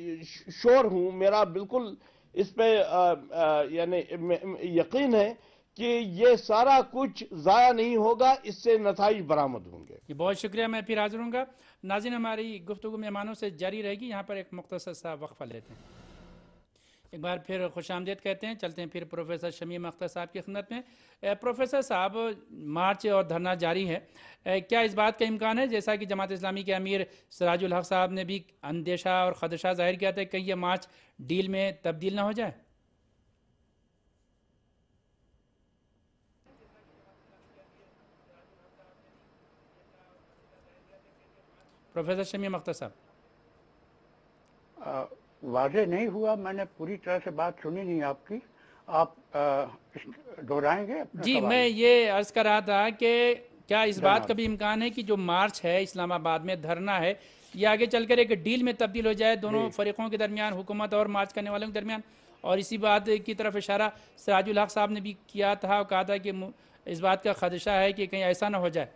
श्योर हूं, मेरा बिल्कुल इस पे यानी यकीन है کہ یہ سارا کچھ ضائع نہیں ہوگا، اس سے نتائج برآمد ہوں گے۔ بہت شکریہ، میں پھر حاضر ہوں گا۔ ناظرین، ہماری گفتگو مہمانوں سے جاری رہے گی، یہاں پر ایک مختصر سا وقفہ لیتے ہیں۔ ایک بار پھر خوش آمدید کہتے ہیں، چلتے ہیں پھر پروفیسر شمیم اختر صاحب کی خدمت میں۔ پروفیسر صاحب، مارچ اور دھرنا جاری ہے، کیا اس بات کا امکان ہے، جیسا کہ جماعت اسلامی کے امیر سراج الحق صاحب نے بھی اندیشہ اور خدشہ ظاہر کیا تھا کہ یہ مارچ ڈیل میں تبدیل نہ ہو جائے؟ پروفیسر شمیم اختر صاحب۔ واضح نہیں ہوا، میں نے پوری طرح سے بات سنی نہیں آپ کی، آپ دہرائیں گے اپنا جی، سوال؟ میں یہ عرض کر رہا تھا کہ کیا اس بات کا بھی امکان ہے کہ جو مارچ ہے اسلام آباد میں، دھرنا ہے، یہ آگے چل کر ایک ڈیل میں تبدیل ہو جائے دونوں فریقوں کے درمیان، حکومت اور مارچ کرنے والوں کے درمیان؟ اور اسی بات کی طرف اشارہ سراج الحق صاحب نے بھی کیا تھا اور کہا تھا کہ اس بات کا خدشہ ہے کہ کہیں ایسا نہ ہو جائے۔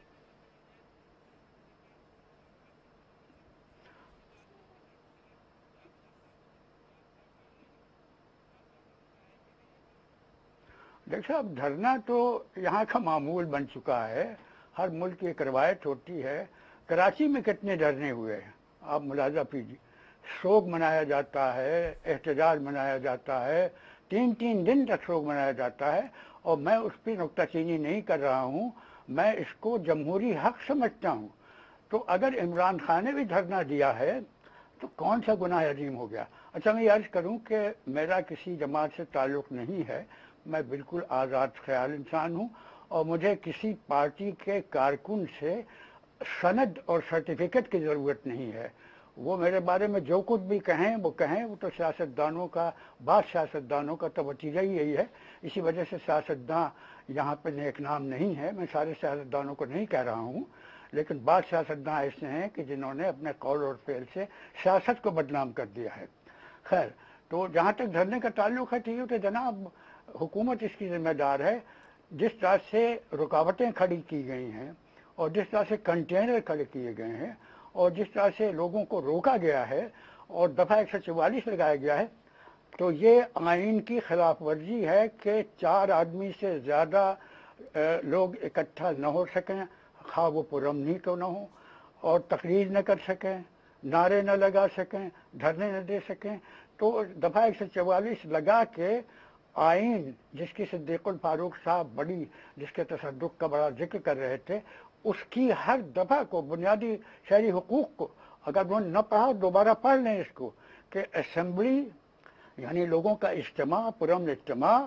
دیکھ صاحب، دھرنا تو یہاں کا معمول بن چکا ہے، ہر ملک کی ایک روایت ہوتی ہے۔ کراچی میں کتنے دھرنے ہوئے ہیں آپ ملاحظہ کیجیے، شوق منایا جاتا ہے، احتجاج منایا جاتا ہے، 3 دن تک شوق منایا جاتا ہے، اور میں اس پہ نکتہ چینی نہیں کر رہا ہوں، میں اس کو جمہوری حق سمجھتا ہوں۔ تو اگر عمران خان نے بھی دھرنا دیا ہے تو کون سا گناہ عظیم ہو گیا؟ اچھا، میں یہ عرض کروں کہ میرا کسی جماعت سے تعلق نہیں ہے، میں بالکل آزاد خیال انسان ہوں، اور مجھے کسی پارٹی کے کارکن سے سند اور سرٹیفکیٹ کی ضرورت نہیں ہے۔ وہ میرے بارے میں جو کچھ بھی کہیں وہ تو سیاستدانوں کا، بعض سیاستدانوں کا توجہ ہی یہی ہے، اسی وجہ سے سیاستداں یہاں پہ نیک نام نہیں ہے۔ میں سارے سیاستدانوں کو نہیں کہہ رہا ہوں، لیکن بعض سیاستداں ایسے ہیں کہ جنہوں نے اپنے قول اور فعل سے سیاست کو بدنام کر دیا ہے۔ خیر، تو جہاں تک دھرنے کا تعلق ہے، ٹھیک ہے کہ جناب حکومت اس کی ذمہ دار ہے، جس طرح سے رکاوٹیں کھڑی کی گئی ہیں اور جس طرح سے کنٹینر کھڑے کیے گئے ہیں اور جس طرح سے لوگوں کو روکا گیا ہے اور دفعہ 144 لگایا گیا ہے، تو یہ آئین کی خلاف ورزی ہے کہ 4 آدمی سے زیادہ لوگ اکٹھا نہ ہو سکیں، خواہ وہ پرامنی کیوں نہ ہو، اور تقریر نہ کر سکیں، نعرے نہ لگا سکیں، دھرنے نہ دے سکیں۔ تو دفعہ 144 لگا کے آئین جس کی صدیق الفاروق صاحب جس کے تصدق کا بڑا ذکر کر رہے تھے، اس کی ہر دفعہ کو، بنیادی شہری حقوق کو، اگر وہ نہ پڑھا دوبارہ پڑھ لیں اس کو، کہ اسمبلی یعنی لوگوں کا اجتماع، پرامن اجتماع،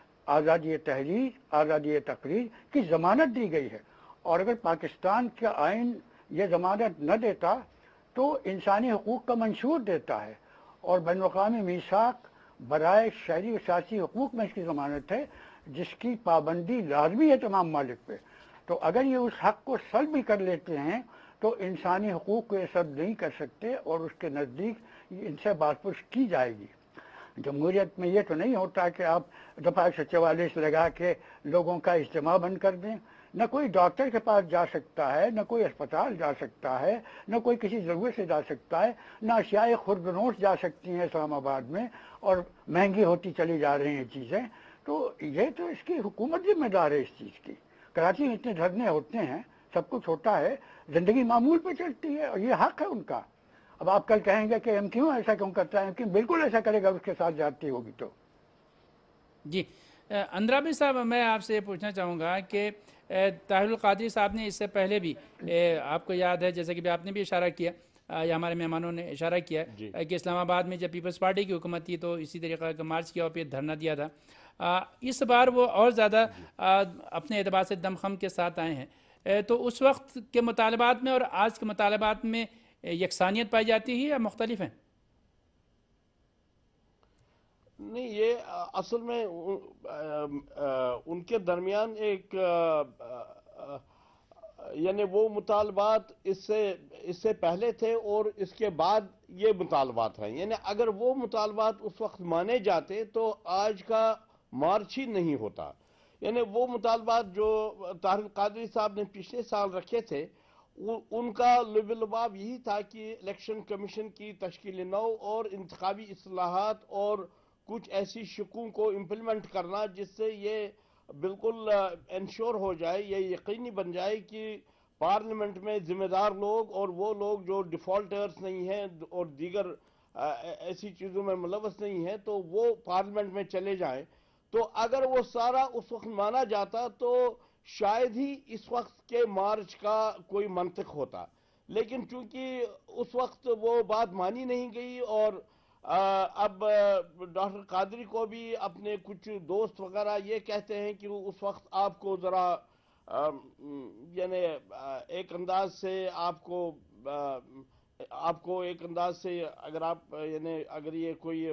آزادی تحریر، آزادی تقریر کی ضمانت دی گئی ہے۔ اور اگر پاکستان کا آئین یہ ضمانت نہ دیتا تو انسانی حقوق کا منشور دیتا ہے، اور بین الاقوامی میثاق برائے شہری و سیاسی حقوق میں اس کی ضمانت ہے، جس کی پابندی لازمی ہے تمام ممالک پہ۔ تو اگر یہ اس حق کو سلب بھی کر لیتے ہیں تو انسانی حقوق کو یہ سلب نہیں کر سکتے، اور اس کے نزدیک ان سے بات پوچھ کی جائے گی۔ جمہوریت میں یہ تو نہیں ہوتا کہ آپ دفعہ 144 لگا کے لوگوں کا اجتماع بند کر دیں۔ نہ کوئی ڈاکٹر کے پاس جا سکتا ہے، نہ کوئی اسپتال جا سکتا ہے، نہ کوئی کسی ضرورت سے جا سکتا ہے، نہ اشیاء خوردنوش جا سکتی ہیں اسلام آباد میں، اور مہنگی ہوتی چلی جا رہی ہیں چیزیں۔ تو یہ تو اس کی حکومت ذمہ دار ہے اس چیز کی۔ کراچی میں اتنے دھرنے ہوتے ہیں، سب کچھ ہوتا ہے، زندگی معمول پہ چلتی ہے، اور یہ حق ہے ان کا۔ اب آپ کل کہیں گے کہ ایم کیوں ایسا کیوں کرتا ہے، ایم بالکل ایسا کرے گا اس کے ساتھ جاتی ہوگی تو۔ جی، اندرابی صاحب، میں آپ سے یہ پوچھنا چاہوں گا کہ طاہر القادری صاحب نے اس سے پہلے بھی، آپ کو یاد ہے جیسے کہ آپ نے بھی اشارہ کیا یا ہمارے مہمانوں نے اشارہ کیا کہ اسلام آباد میں جب پیپلز پارٹی کی حکومت تھی تو اسی طریقہ کا مارچ کیا اور پھر دھرنا دیا تھا۔ اس بار وہ اور زیادہ اپنے اعتبار سے دمخم کے ساتھ آئے ہیں، تو اس وقت کے مطالبات میں اور آج کے مطالبات میں یکسانیت پائی جاتی ہے یا مختلف ہیں؟ نہیں، یہ اصل میں ان کے درمیان ایک یعنی وہ مطالبات اس سے پہلے تھے اور اس کے بعد یہ مطالبات ہیں۔ یعنی اگر وہ مطالبات اس وقت مانے جاتے تو آج کا مارچ ہی نہیں ہوتا۔ یعنی وہ مطالبات جو طاہر القادری صاحب نے پچھلے سال رکھے تھے، ان کا لباب یہی تھا کہ الیکشن کمیشن کی تشکیل نو اور انتخابی اصلاحات اور کچھ ایسی شقوں کو امپلیمنٹ کرنا جس سے یہ بالکل انشور ہو جائے، یہ یقینی بن جائے کہ پارلیمنٹ میں ذمہ دار لوگ اور وہ لوگ جو ڈیفالٹرز نہیں ہیں اور دیگر ایسی چیزوں میں ملوث نہیں ہیں تو وہ پارلیمنٹ میں چلے جائیں. تو اگر وہ سارا اس وقت مانا جاتا تو شاید ہی اس وقت کے مارچ کا کوئی منطق ہوتا. لیکن چونکہ اس وقت وہ بات مانی نہیں گئی اور اب ڈاکٹر قادری کو بھی اپنے کچھ دوست وغیرہ یہ کہتے ہیں کہ اس وقت آپ کو ذرا یعنی ایک انداز سے آپ کو ایک انداز سے اگر آپ یعنی اگر یہ کوئی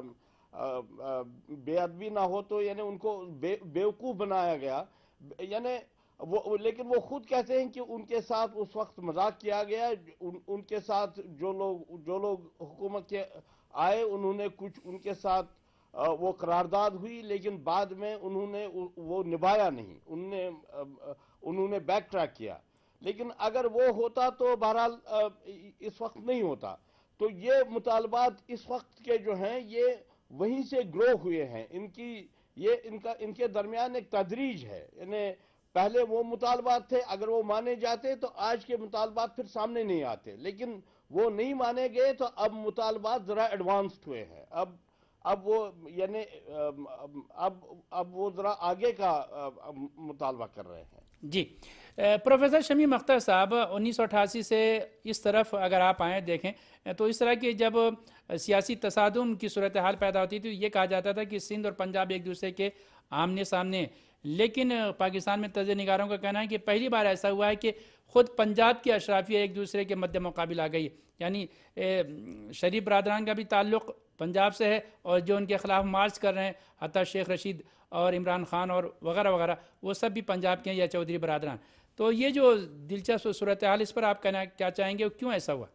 بے ادبی نہ ہو تو یعنی ان کو بیوقوف بنایا گیا. یعنی لیکن وہ خود کہتے ہیں کہ ان کے ساتھ اس وقت مذاق کیا گیا. ان کے ساتھ جو لوگ حکومت کے آئے انہوں نے کچھ ان کے ساتھ وہ قرارداد ہوئی لیکن بعد میں انہوں نے وہ نبھایا نہیں. انہوں نے بیک ٹریک کیا. لیکن اگر وہ ہوتا تو بہرحال اس وقت نہیں ہوتا. تو یہ مطالبات اس وقت کے جو ہیں یہ وہیں سے گرو ہوئے ہیں. ان کے درمیان ایک تدریج ہے. یعنی پہلے وہ مطالبات تھے، اگر وہ مانے جاتے تو آج کے مطالبات پھر سامنے نہیں آتے. لیکن وہ نہیں مانے گئے تو اب مطالبات ذرا ایڈوانسڈ ہوئے ہیں. اب وہ یعنی اب وہ ذرا آگے کا مطالبہ کر رہے ہیں. جی پروفیسر شمیم اختر صاحب، 1988 سے اس طرف اگر آپ آئیں دیکھیں تو اس طرح کے جب سیاسی تصادم کی صورتحال پیدا ہوتی تھی تو یہ کہا جاتا تھا کہ سندھ اور پنجاب ایک دوسرے کے آمنے سامنے. لیکن پاکستان میں تجزیہ نگاروں کا کہنا ہے کہ پہلی بار ایسا ہوا ہے کہ خود پنجاب کی اشرافیہ ایک دوسرے کے مد مقابل آ گئی. یعنی شریف برادران کا بھی تعلق پنجاب سے ہے اور جو ان کے خلاف مارچ کر رہے ہیں حتیٰ شیخ رشید اور عمران خان اور وغیرہ وغیرہ وہ سب بھی پنجاب کے ہیں یا چودھری برادران. تو یہ جو دلچسپ صورتحال اس پر آپ کہنا کیا چاہیں گے، کیوں ایسا ہوا؟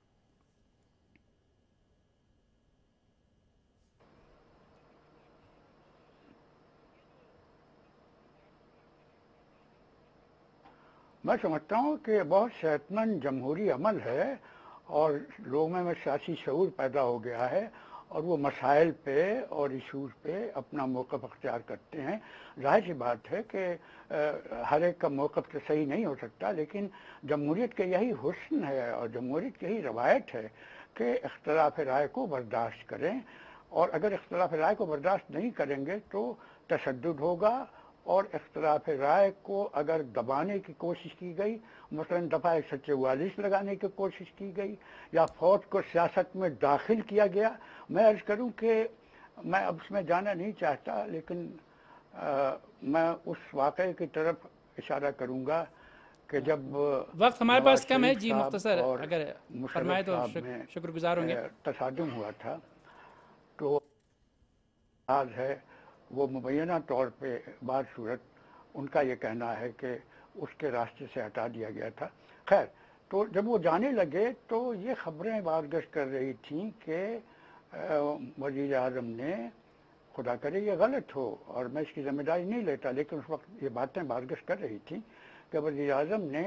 میں سمجھتا ہوں کہ بہت صحت مند جمہوری عمل ہے اور لوگوں میں سیاسی شعور پیدا ہو گیا ہے اور وہ مسائل پہ اور ایشوز پہ اپنا موقف اختیار کرتے ہیں. ظاہر سی بات ہے کہ ہر ایک کا موقف تو صحیح نہیں ہو سکتا، لیکن جمہوریت کا یہی حسن ہے اور جمہوریت کی یہی روایت ہے کہ اختلاف رائے کو برداشت کریں. اور اگر اختلاف رائے کو برداشت نہیں کریں گے تو تشدد ہوگا اور اختلاف رائے کو اگر دبانے کی کوشش کی گئی، مثلا دفعہ 144 لگانے کی کوشش کی گئی یا فوج کو سیاست میں داخل کیا گیا. میں عرض کروں کہ میں اب اس میں جانا نہیں چاہتا، لیکن میں اس واقعے کی طرف اشارہ کروں گا کہ جب وقت ہمارے پاس کم ہے. جی مختصر اگر فرمائے تو شکر گزار ہوں گے. تصادم ہوا تھا تو آج ہے وہ مبینہ طور پہ بعض صورت ان کا یہ کہنا ہے کہ اس کے راستے سے ہٹا دیا گیا تھا. خیر، تو جب وہ جانے لگے تو یہ خبریں بازگشت کر رہی تھیں کہ وزیر اعظم نے، خدا کرے یہ غلط ہو اور میں اس کی ذمہ داری نہیں لیتا، لیکن اس وقت یہ باتیں بازگشت کر رہی تھیں کہ وزیر اعظم نے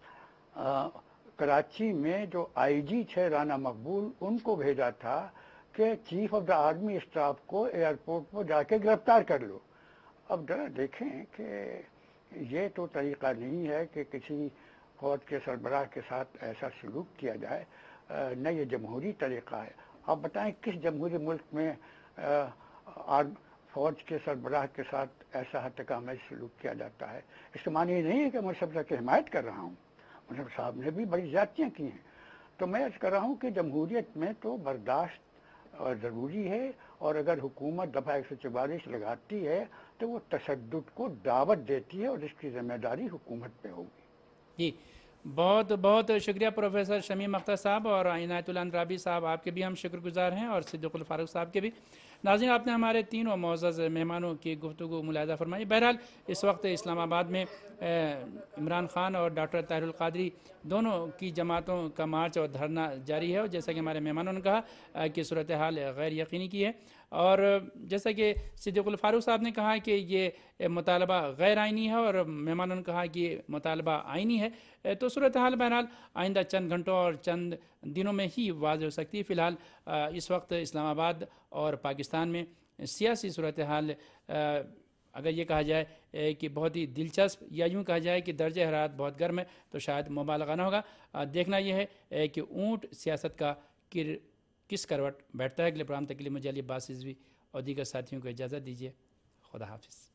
کراچی میں جو آئی جی تھے رانا مقبول ان کو بھیجا تھا کہ chief of the army staff کو ایئرپورٹ پر جا کے گرفتار کر لو. اب ذرا دیکھیں کہ یہ تو طریقہ نہیں ہے کہ کسی فوج کے سربراہ کے ساتھ ایسا سلوک کیا جائے، نہ یہ جمہوری طریقہ ہے. آپ بتائیں کس جمہوری ملک میں فوج کے سربراہ کے ساتھ ایسا حتکامل سلوک کیا جاتا ہے؟ اس کا معنی یہ نہیں ہے کہ میں مشرف صاحب کی حمایت کر رہا ہوں، مشرف صاحب نے بھی بڑی زیادتیاں کی ہیں. تو میں عرض کر رہا ہوں کہ جمہوریت میں تو برداشت ضروری ہے، اور اگر حکومت دفعہ 144 لگاتی ہے تو وہ تشدد کو دعوت دیتی ہے اور اس کی ذمہ داری حکومت پہ ہوگی. جی بہت بہت شکریہ پروفیسر شمیم اختر صاحب اور عنایت اللہ اندرابی صاحب، آپ کے بھی ہم شکر گزار ہیں اور صدیق الفاروق صاحب کے بھی. ناظرین، آپ نے ہمارے تینوں معزز مہمانوں کی گفتگو ملاحظہ فرمائی. بہرحال اس وقت اسلام آباد میں عمران خان اور ڈاکٹر طاہر القادری دونوں کی جماعتوں کا مارچ اور دھرنا جاری ہے، اور جیسا کہ ہمارے مہمانوں نے کہا کہ صورتحال غیر یقینی کی ہے، اور جیسا کہ صدیق الفاروق صاحب نے کہا کہ یہ مطالبہ غیر آئینی ہے اور مہمانوں نے کہا کہ یہ مطالبہ آئینی ہے. تو صورتحال بہرحال آئندہ چند گھنٹوں اور چند دنوں میں ہی واضح ہو سکتی ہے. فی الحال اس وقت اسلام آباد اور پاکستان میں سیاسی صورتحال اگر یہ کہا جائے کہ بہت ہی دلچسپ یا یوں کہا جائے کہ درجہ حرارت بہت گرم ہے تو شاید مبالغہ نہ ہوگا۔ دیکھنا یہ ہے کہ اونٹ سیاست کا کس کروٹ بیٹھتا ہے۔ اگلے پروگرام تک کے لیے مجھے علی عباس رضوی اور دیگر ساتھیوں کو اجازت دیجیے۔ خدا حافظ۔